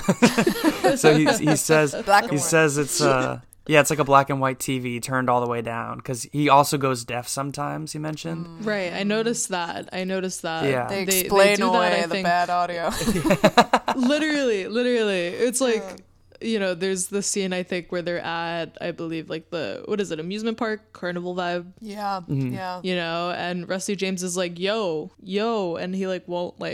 So he he says Black and he white. says it's uh yeah, it's like a black and white T V turned all the way down because he also goes deaf sometimes. He mentioned. Right. I noticed that. I noticed that. Yeah. They They, explain do away that, I the think, bad audio. literally literally it's like you know there's the scene I think where they're at I believe like the what is it amusement park carnival vibe, yeah, Mm-hmm. yeah. you know, and Rusty James is like yo yo and he like won't like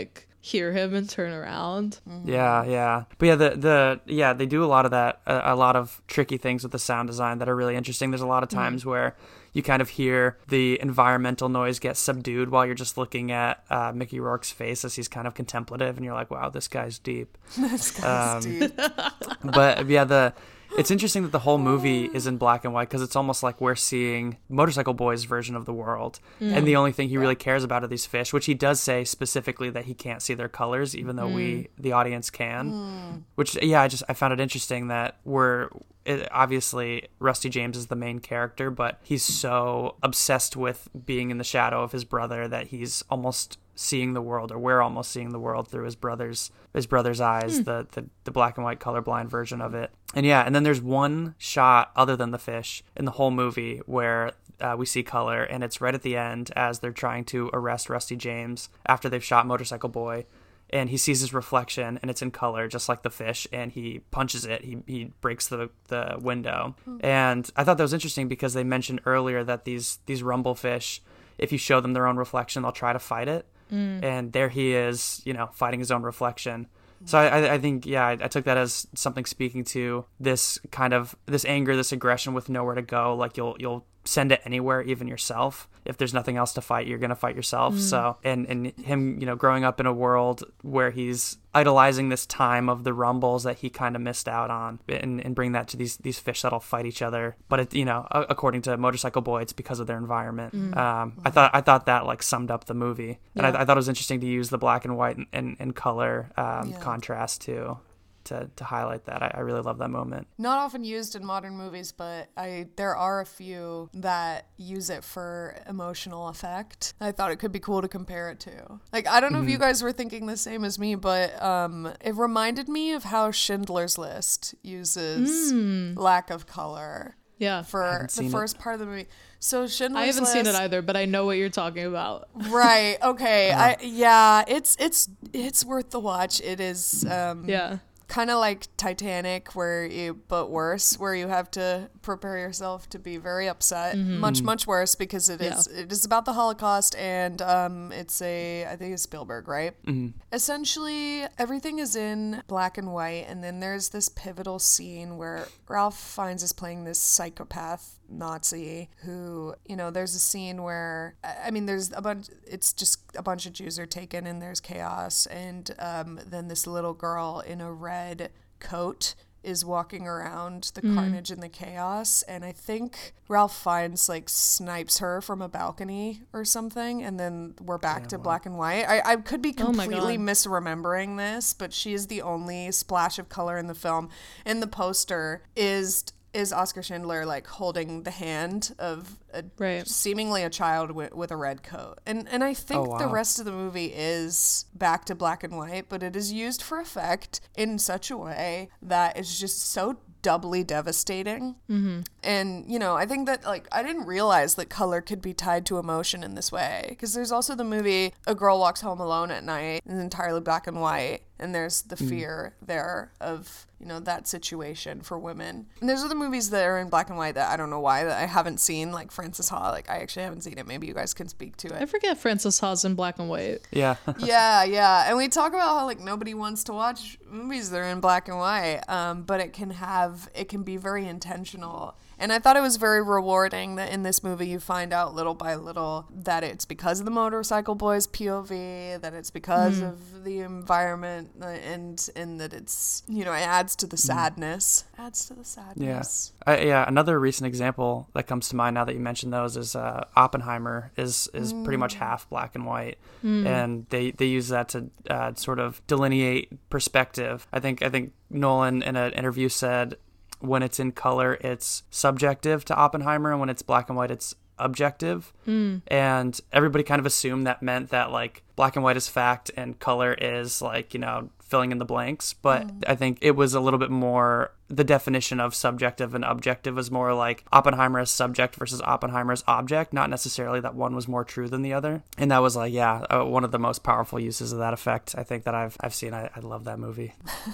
hear him and turn around. Yeah, yeah. But yeah, the the yeah, they do a lot of that, a, a lot of tricky things with the sound design that are really interesting. There's a lot of times mm. where you kind of hear the environmental noise get subdued while you're just looking at uh, Mickey Rourke's face as he's kind of contemplative, and you're like, wow, this guy's deep. This guy's um, deep. But yeah, the it's interesting that the whole movie is in black and white because it's almost like we're seeing Motorcycle Boy's version of the world. Mm. And the only thing he really cares about are these fish, which he does say specifically that he can't see their colors, even though mm. we, the audience, can. Mm. Which, yeah, I just I found it interesting that we're... It, obviously, Rusty James is the main character, but he's so obsessed with being in the shadow of his brother that he's almost seeing the world, or we're almost seeing the world through his brother's his brother's eyes, mm. the, the the black and white colorblind version of it. And yeah, and then there's one shot other than the fish in the whole movie where uh, we see color, and it's right at the end as they're trying to arrest Rusty James after they've shot Motorcycle Boy. And he sees his reflection, and it's in color, just like the fish, and he punches it. He he breaks the, the window. Mm. And I thought that was interesting because they mentioned earlier that these, these rumblefish, if you show them their own reflection, they'll try to fight it. Mm. And there he is, you know, fighting his own reflection. So I, I think, yeah, I, I took that as something speaking to this kind of, this anger, this aggression with nowhere to go. Like you'll you'll send it anywhere, even yourself. If there's nothing else to fight, you're going to fight yourself. Mm. So, and, and him, you know, growing up in a world where he's idolizing this time of the rumbles that he kind of missed out on, and, and bring that to these, these fish that'll fight each other. But it, you know, according to Motorcycle Boy, it's because of their environment. Mm. Um, I thought, I thought that like summed up the movie. And yeah. I, I thought it was interesting to use the black and white and, and, and color um, yeah. contrast too. To, to highlight that. I, I really love that moment. Not often used in modern movies, but I there are a few that use it for emotional effect. I thought it could be cool to compare it to. Like, I don't know mm-hmm. if you guys were thinking the same as me, but um, it reminded me of how Schindler's List uses mm. lack of color. Yeah. For the first it. part of the movie. So Schindler's I haven't List, seen it either, but I know what you're talking about. Right. Okay. uh-huh. I yeah, it's it's it's worth the watch. It is um Yeah. kind of like Titanic, where you, but worse, where you have to prepare yourself to be very upset. Mm-hmm. Much, much worse, because it is yeah. it is about the Holocaust, and um, it's a, I think it's Spielberg, right? Mm-hmm. Essentially, everything is in black and white, and then there's this pivotal scene where Ralph Fiennes is playing this psychopath Nazi who, you know, there's a scene where, I mean, there's a bunch, it's just a bunch of Jews are taken and there's chaos, and um, then this little girl in a red coat is walking around the mm. carnage and the chaos, and I think Ralph Fiennes like snipes her from a balcony or something, and then we're back yeah, to wow. black and white. I, I could be completely oh misremembering this, but she is the only splash of color in the film, and the poster is is Oscar Schindler like holding the hand of a, right. seemingly a child with, with a red coat. And and I think oh, wow. the rest of the movie is back to black and white, but it is used for effect in such a way that it's just so doubly devastating. Mm-hmm. And, you know, I think that, like, I didn't realize that color could be tied to emotion in this way. Because there's also the movie A Girl Walks Home Alone at Night. It's entirely black and white. And there's the mm. fear there of, you know, that situation for women. And there's other movies that are in black and white that I don't know why, that I haven't seen, like Frances Ha. Like, I actually haven't seen it. Maybe you guys can speak to it. I forget Frances Ha's in black and white. Yeah. yeah, yeah. And we talk about how, like, nobody wants to watch movies that are in black and white. Um, but it can have, it can be very intentional. And I thought it was very rewarding that in this movie you find out little by little that it's because of the Motorcycle Boy's P O V, that it's because mm. of the environment, and and that it's, you know, it adds to the sadness. Mm. Adds to the sadness. Yeah. I, yeah. Another recent example that comes to mind now that you mentioned those is uh, Oppenheimer is is mm. pretty much half black and white, mm. and they, they use that to uh, sort of delineate perspective. I think I think Nolan in an interview said, when it's in color, it's subjective to Oppenheimer, and when it's black and white, it's objective. Mm. And everybody kind of assumed that meant that, like, black and white is fact and color is, like, you know, filling in the blanks. But mm. I think it was a little bit more, the definition of subjective and objective was more like Oppenheimer as subject versus Oppenheimer as object, not necessarily that one was more true than the other. And that was like, yeah, uh, one of the most powerful uses of that effect I think that I've I've seen. I, I love that movie.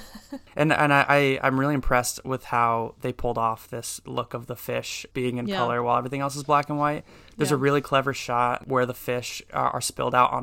and and I, I, I'm really impressed with how they pulled off this look of the fish being in yeah. color while everything else is black and white. There's yeah. a really clever shot where the fish are, are spilled out onto the grass,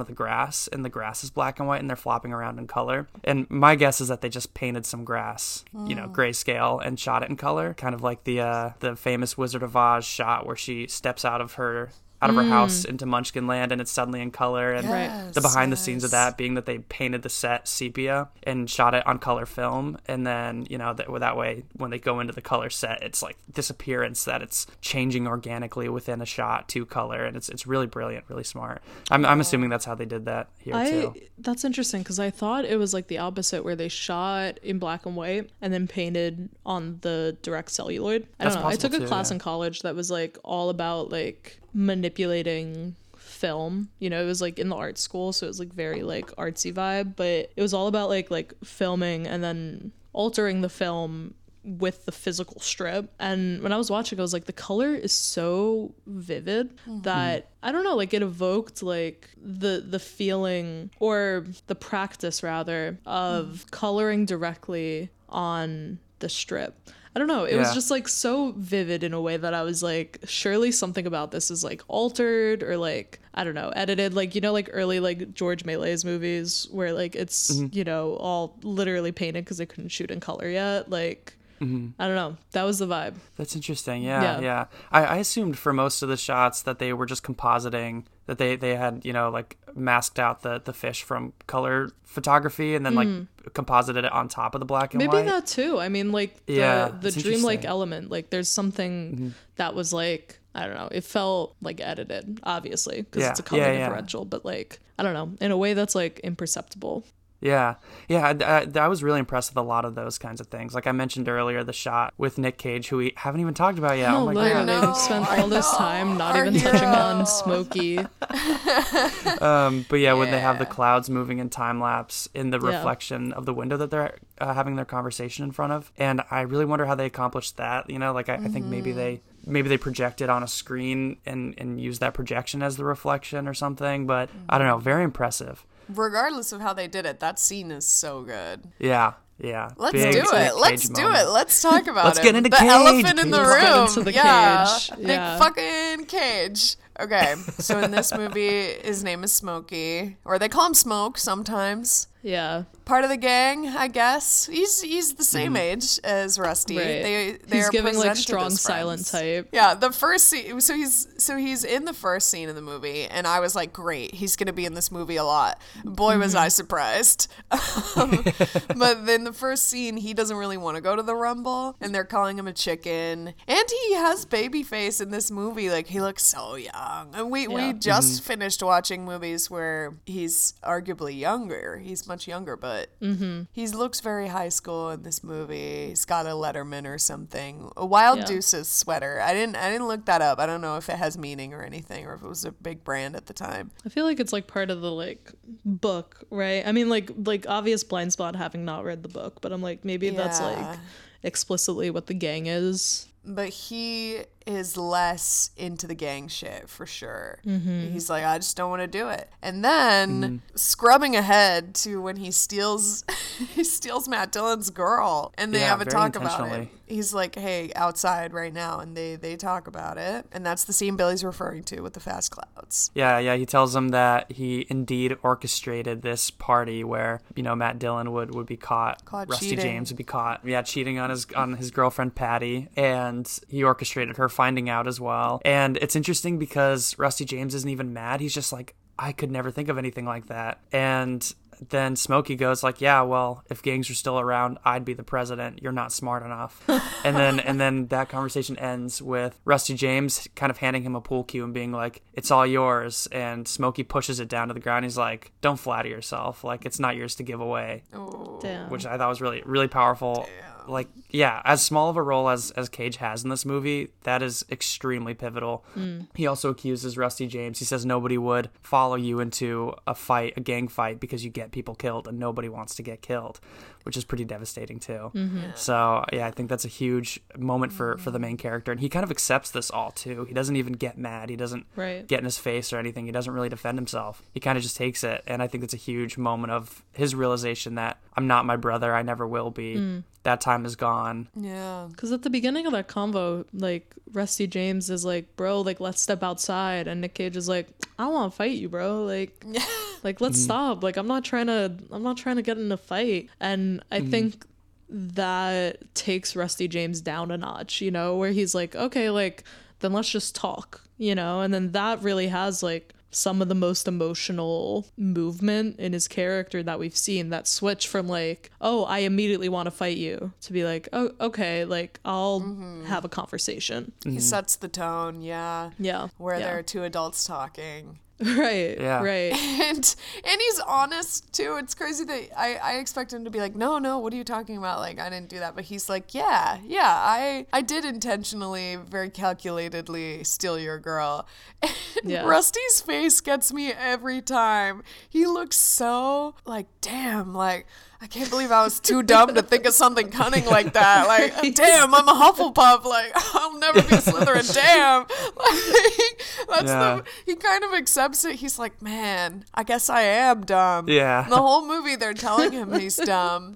grass, and the grass is black and white, and they're flopping around in color. And my guess is that they just painted some grass, you know, grayscale, and shot it in color, kind of like the uh, the famous Wizard of Oz shot where she steps out of her out of her house into Munchkin Land, and it's suddenly in color. And Yes, the behind the yes. scenes of that being that they painted the set sepia and shot it on color film, and then, you know, that that way when they go into the color set, it's like this appearance that it's changing organically within a shot to color, and it's it's really brilliant, really smart. I'm I'm assuming that's how they did that here I too. that's interesting because I thought it was like the opposite where they shot in black and white and then painted on the direct celluloid. I That's don't know. I possible took a too, class yeah. in college that was like all about like manipulating film. You know, it was like in the art school, so it was like very like artsy vibe, but it was all about like like filming and then altering the film with the physical strip. And when I was watching, I was like, the color is so vivid that I don't know, like it evoked like the the feeling or the practice rather of coloring directly on the strip. I don't know. It was Yeah. just like so vivid in a way that I was like, surely something about this is like altered or like, I don't know, edited. Like, you know, like early like George Méliès movies where like it's, you know, all literally painted because they couldn't shoot in color yet. Like, I don't know. That was the vibe. That's interesting. Yeah, yeah. Yeah. I, I assumed for most of the shots that they were just compositing, that they, they had, you know, like masked out the, the fish from color photography and then like composited it on top of the black and Maybe white. that too. I mean, like the, Yeah, the it's dreamlike interesting. element, like there's something that was like, I don't know, it felt like edited, obviously, because Yeah, it's a color yeah, yeah. differential, but like, I don't know, in a way that's like imperceptible. Yeah, yeah, I, I, I was really impressed with a lot of those kinds of things. Like I mentioned earlier, the shot with Nick Cage, who we haven't even talked about yet. No, oh my literally, god! know, we've spent I all this know. time not Our even touching hero. on Smokey. Um, but yeah, when they have the Yeah. clouds moving in time lapse in the Yeah. reflection of the window that they're uh, having their conversation in front of, and I really wonder how they accomplished that. You know, like I, I think maybe they maybe they project it on a screen and and use that projection as the reflection or something. But I don't know, very impressive. Regardless of how they did it, that scene is so good. Yeah, yeah. Let's Big do Nick it. Let's Cage do moment. it. Let's talk about Let's it. get into the Cage. elephant in the Let's room. get into the yeah. cage. Nick Yeah. fucking Cage. Okay, so in this movie, his name is Smokey, or they call him Smoke sometimes. Yeah. Part of the gang, I guess. He's he's the same age as Rusty. Right. They they He's are giving like presented strong as silent friends. type. Yeah, the first scene. So he's so he's in the first scene of the movie, and I was like, great, he's gonna be in this movie a lot. Boy, was I surprised. Um, but then the first scene, he doesn't really want to go to the Rumble, and they're calling him a chicken, and he has baby face in this movie. Like he looks so young, and we we Yeah. just finished watching movies where he's arguably younger. He's much younger, but he looks very high school in this movie. He's got a Letterman or something. A Wild Yeah. Deuces sweater. I didn't I didn't look that up. I don't know if it has meaning or anything, or if it was a big brand at the time. I feel like it's like part of the like book, right? I mean, like like obvious blind spot having not read the book, but I'm like maybe that's Yeah. like explicitly what the gang is. But he is less into the gang shit for sure. Mm-hmm. He's like, I just don't want to do it. And then scrubbing ahead to when he steals he steals Matt Dillon's girl, and they Yeah, have a very talk about it. intentionally. He's like, hey, outside right now, and they they talk about it, and that's the scene Billy's referring to with the fast clouds. Yeah, yeah. He tells them that he indeed orchestrated this party where, you know, Matt Dillon would, would be caught, Caught Rusty cheating. James would be caught, yeah, cheating on his on his girlfriend Patty, and he orchestrated her finding out as well. And it's interesting because Rusty James isn't even mad. He's just like, I could never think of anything like that. And then Smokey goes like, yeah, well, if gangs were still around, I'd be the president. You're not smart enough. and then and then that conversation ends with Rusty James kind of handing him a pool cue and being like, it's all yours. And Smokey pushes it down to the ground. He's like, don't flatter yourself. Like, it's not yours to give away. Oh, Damn. Which I thought was really, really powerful. Like, yeah, as small of a role as, as Cage has in this movie, that is extremely pivotal. He also accuses Rusty James. He says nobody would follow you into a fight, a gang fight, because you get people killed, and nobody wants to get killed, which is pretty devastating too. So, yeah, I think that's a huge moment for, for the main character. And he kind of accepts this all too. He doesn't even get mad. He doesn't Right. get in his face or anything. He doesn't really defend himself. He kind of just takes it. And I think it's a huge moment of his realization that I'm not my brother. I never will be. that time is gone. Yeah. Because at the beginning of that convo, like, Rusty James is like, bro, like, let's step outside. And Nick Cage is like, I don't want to fight you, bro. Like, like let's stop. Like, I'm not trying to, I'm not trying to get in a fight. And I think that takes Rusty James down a notch, you know, where he's like, okay, like, then let's just talk, you know? And then that really has, like, some of the most emotional movement in his character that we've seen, that switch from like, oh, I immediately want to fight you, to be like, oh, okay, like, I'll mm-hmm. have a conversation. He sets the tone, yeah. Yeah. Where yeah. there are two adults talking. Right, yeah. right. And and he's honest too. It's crazy that I, I expect him to be like, no, no, what are you talking about? Like, I didn't do that. But he's like, yeah, yeah, I, I did intentionally, very calculatedly steal your girl. And Yeah. Rusty's face gets me every time. He looks so like, damn, like, I can't believe I was too dumb to think of something cunning like that. Like, damn, I'm a Hufflepuff. Like, I'll never be a Slytherin. Damn. Like, that's Yeah. the, he kind of accepts it. He's like, man, I guess I am dumb. Yeah. The whole movie, they're telling him he's dumb.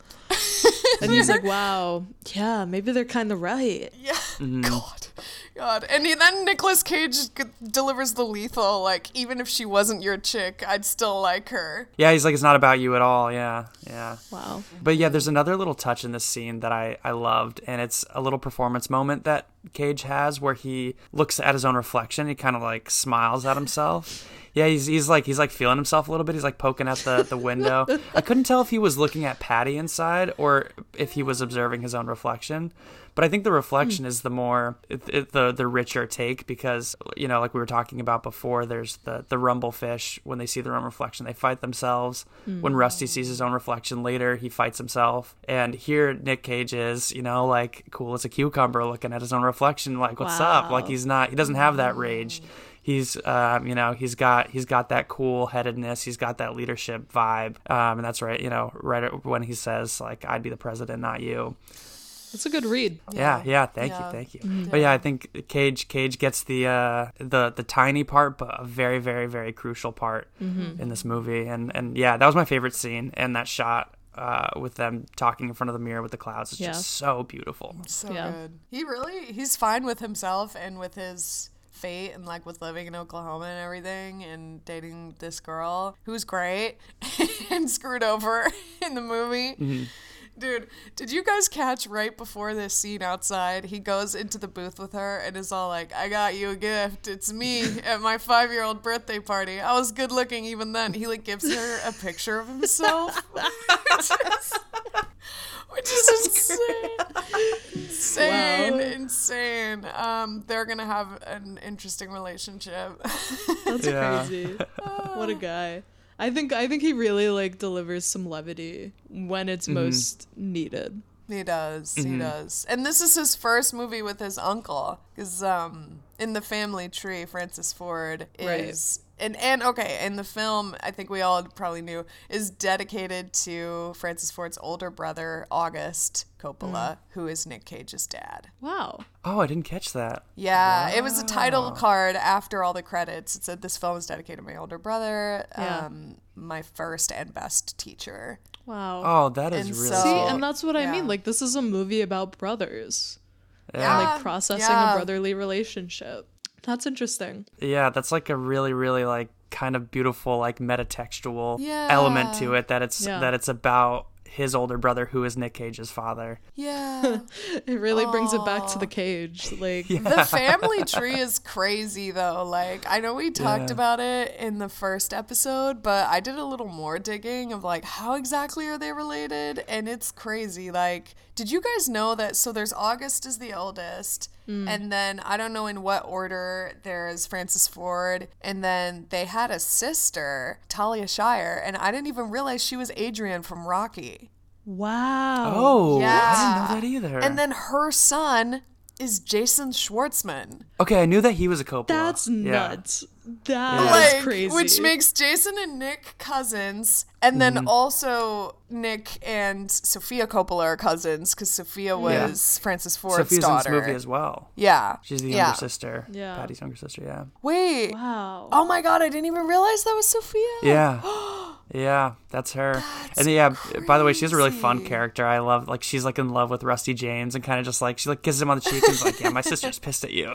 And he's like, wow, yeah, maybe they're kind of right. Yeah. God. God. And he, then Nicolas Cage g- delivers the lethal, like, even if she wasn't your chick, I'd still like her. Yeah, he's like, it's not about you at all. Yeah, yeah. Wow. But yeah, there's another little touch in this scene that I, I loved, and it's a little performance moment that Cage has where he looks at his own reflection. He kind of like smiles at himself. Yeah, he's he's like he's like feeling himself a little bit. He's like poking at the, the window. I couldn't tell if he was looking at Patty inside or if he was observing his own reflection. But I think the reflection mm. is the more it, it, the the richer take, because, you know, like we were talking about before, there's the the Rumblefish. When they see their own reflection, they fight themselves. Mm. When Rusty sees his own reflection later, he fights himself. And here Nick Cage is, you know, like cool as a cucumber, looking at his own reflection, like, what's wow. up? Like, he's not he doesn't have that rage. He's, um, you know, he's got he's got that cool headedness. He's got that leadership vibe, um, and that's right. You know, right when he says like, "I'd be the president, not you." That's a good read. Yeah, yeah. yeah thank yeah. you, thank you. Mm-hmm. But yeah, I think Cage Cage gets the uh, the the tiny part, but a very, very, very crucial part mm-hmm. in this movie. And and yeah, that was my favorite scene. And that shot uh, with them talking in front of the mirror with the clouds is yeah. just so beautiful. So yeah. good. He really he's fine with himself and with his fate, and like with living in Oklahoma and everything, and dating this girl who's great and screwed over in the movie. Mm-hmm. Dude, did you guys catch right before this scene outside, he goes into the booth with her and is all like, I got you a gift. It's me at my five-year-old birthday party. I was good looking even then. He like gives her a picture of himself. which is, which is insane. Insane, Wow. insane. Um, they're gonna have an interesting relationship. That's Yeah. crazy. What a guy. I think I think he really like delivers some levity when it's Mm-hmm. most needed. He does. Mm-hmm. He does. And this is his first movie with his uncle, because um, in the family tree, Francis Ford is and and okay, and the film, I think we all probably knew, is dedicated to Francis Ford's older brother, August Coppola, mm. who is Nick Cage's dad. Wow. Oh, I didn't catch that. Yeah, Wow. it was a title card after all the credits. It said, this film is dedicated to my older brother, Yeah. um, my first and best teacher. Wow. Oh, that is And really so- See, cool. and that's what I yeah. mean. Like, this is a movie about brothers. Yeah. Like, processing yeah. a brotherly relationship. That's interesting. Yeah, that's like a really, really like kind of beautiful like metatextual Yeah. element to it, that it's Yeah. that it's about his older brother, who is Nick Cage's father. Yeah. It really brings it back to the cage. Like, The family tree is crazy, though. Like, I know we talked Yeah. about it in the first episode, but I did a little more digging of, like, how exactly are they related? And it's crazy. Like, did you guys know that? So there's August is the oldest, and then I don't know in what order there's Francis Ford, and then they had a sister, Talia Shire, and I didn't even realize she was Adrian from Rocky. wow. Oh, Yeah. I didn't know that either. And then her son is Jason Schwartzman. okay, I knew that he was a Coppola. That's Yeah. nuts. That Yeah. is crazy. Which makes Jason and Nick cousins, and then Mm-hmm. also Nick and Sophia Coppola are cousins, because Sophia was Francis Ford's Sophia's daughter. in this movie as well. Yeah, She's the yeah. younger sister. Yeah. Patty's younger sister. Yeah. Wait. Wow. Oh my God! I didn't even realize that was Sophia. Yeah. Yeah, that's her. And yeah, by the way, she's a really fun character. I love, like, she's like in love with Rusty James and kind of just like, she like kisses him on the cheek and is like, yeah, my sister's pissed at you.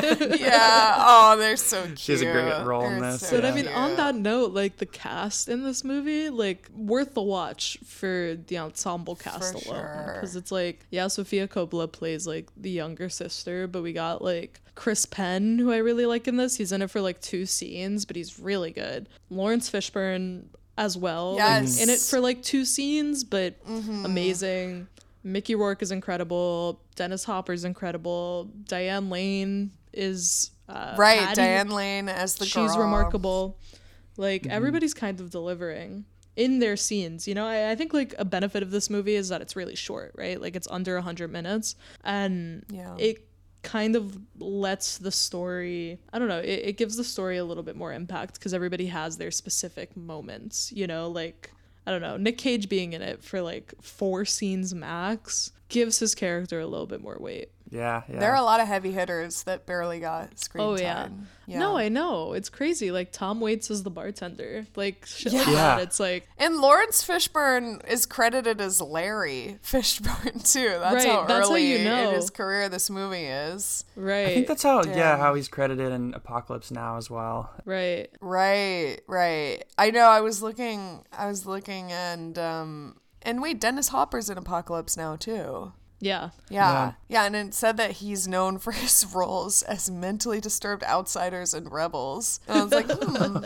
Yeah. Oh, they're so cute. She has a great role in They're this. so But I Yeah. mean, cute. on that note, like the cast in this movie, like worth the watch for the ensemble cast For alone. sure. Because it's like, yeah, Sofia Coppola plays like the younger sister, but we got like Chris Penn, who I really like in this. He's in it for like two scenes, but he's really good. Lawrence Fishburne as well, Yes. like, in it for like two scenes, but amazing. Mickey Rourke is incredible. Dennis Hopper's incredible. Diane Lane is uh, Right, Patty. Diane Lane as the girl. She's remarkable. Like everybody's kind of delivering in their scenes. You know, I, I think like a benefit of this movie is that it's really short, right? Like it's under one hundred minutes, and Yeah. it kind of lets the story, I don't know, it, it gives the story a little bit more impact because everybody has their specific moments, you know, like, I don't know, Nick Cage being in it for like four scenes max gives his character a little bit more weight. Yeah, yeah. There are a lot of heavy hitters that barely got screen Oh, time. yeah. Yeah. No, I know. It's crazy. Like Tom Waits is the bartender. Like shit like Yeah. that. It's like And Lawrence Fishburne is credited as Larry Fishburne too. That's Right, how that's how early you know. in his career this movie is. right. I think that's how, yeah, Damn. how he's credited in Apocalypse Now as well. right. Right, right. I know. I was looking. I was looking, and um, and wait, Dennis Hopper's in Apocalypse Now too. Yeah. Yeah, yeah, and it said that he's known for his roles as mentally disturbed outsiders and rebels. And I was like,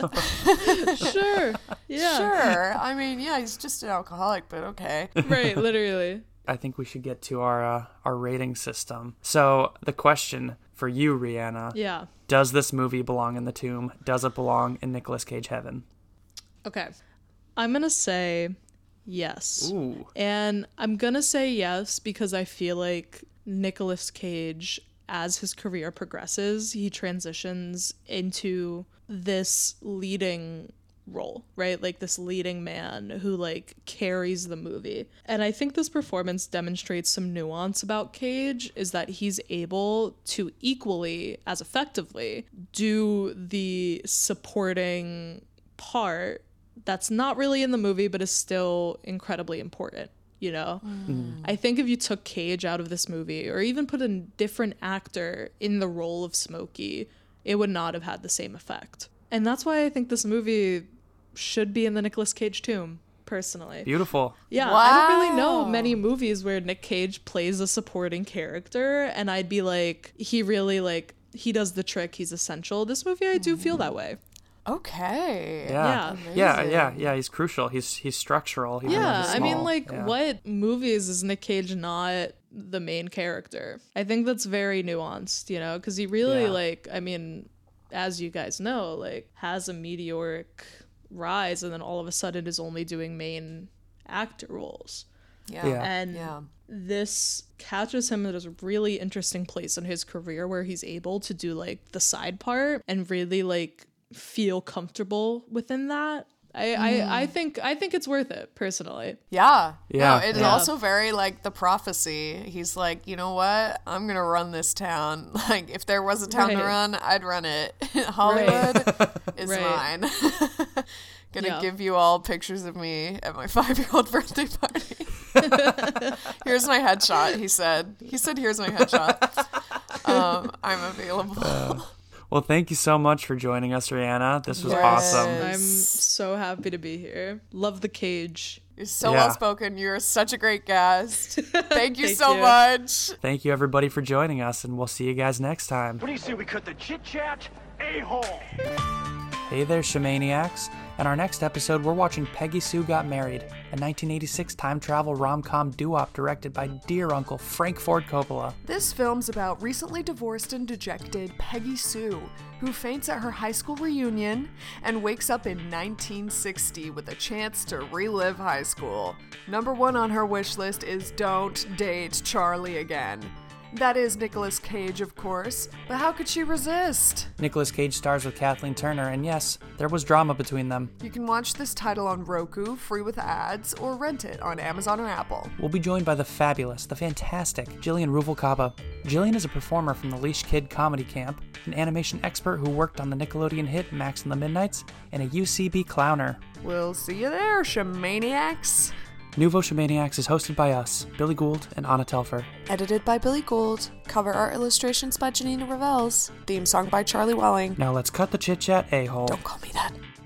hmm, Sure. Yeah. sure. I mean, yeah, he's just an alcoholic, but okay. Right, literally. I think we should get to our uh, our rating system. So the question for you, Rihanna, Yeah. does this movie belong in the tomb? Does it belong in Nicolas Cage heaven? Okay. I'm going to say yes. Ooh. And I'm going to say yes because I feel like Nicolas Cage, as his career progresses, he transitions into this leading role, right? Like this leading man who like carries the movie. And I think this performance demonstrates some nuance about Cage, is that he's able to equally as effectively do the supporting part that's not really in the movie but is still incredibly important, you know? I think if you took Cage out of this movie or even put a different actor in the role of Smokey, it would not have had the same effect. And that's why I think this movie should be in the Nicolas Cage tomb, personally. Beautiful. Yeah, I don't really know Wow. many movies where Nick Cage plays a supporting character and I'd be like, he really like, he does the trick, he's essential. This movie, I do feel that way. Okay. Yeah. Yeah. Yeah, Amazing. yeah, yeah. He's crucial. He's he's structural. Even though Yeah, he's I mean, small. like, Yeah. what movies is Nick Cage not the main character? I think that's very nuanced, you know, because he really, Yeah. like, I mean, as you guys know, like, has a meteoric rise and then all of a sudden is only doing main actor roles. Yeah. Yeah. And Yeah. this catches him at a really interesting place in his career where he's able to do, like, the side part and really, like, feel comfortable within that. I, I, I think I think it's worth it, personally. Yeah. Yeah, No, it's yeah. also very like the prophecy. He's like, you know what? I'm gonna run this town. Like, if there was a town to Right. run, I'd run it. Hollywood is Right. mine. Gonna Yeah. give you all pictures of me at my five-year-old birthday party. Here's my headshot. He said. He said, "Here's my headshot." Um, I'm available. Well, thank you so much for joining us, Rihanna. This was Yes. awesome. I'm so happy to be here. Love the Cage. You're so Yeah. well spoken. You're such a great guest. Thank you Thank so you. much. Thank you, everybody, for joining us, and we'll see you guys next time. What do you say we cut the chit chat a-hole? Hey there, Shamaniacs. In our next episode, we're watching Peggy Sue Got Married, a nineteen eighty-six time travel rom-com doo-wop directed by dear uncle Frank Ford Coppola. This film's about recently divorced and dejected Peggy Sue, who faints at her high school reunion and wakes up in nineteen sixty with a chance to relive high school. Number one on her wish list is don't date Charlie again. That is Nicolas Cage, of course, but how could she resist? Nicolas Cage stars with Kathleen Turner, and yes, there was drama between them. You can watch this title on Roku, free with ads, or rent it on Amazon or Apple. We'll be joined by the fabulous, the fantastic Jillian Ruvalcaba. Jillian is a performer from the Leash Kid Comedy Camp, an animation expert who worked on the Nickelodeon hit Max and the Midnights, and a U C B clowner. We'll see you there, Shamaniacs. Nouveau Shamaniacs is hosted by us, Billy Gould and Anna Telfer. Edited by Billy Gould. Cover art illustrations by Janina Revels. Theme song by Charlie Welling. Now let's cut the chit-chat a-hole. Don't call me that.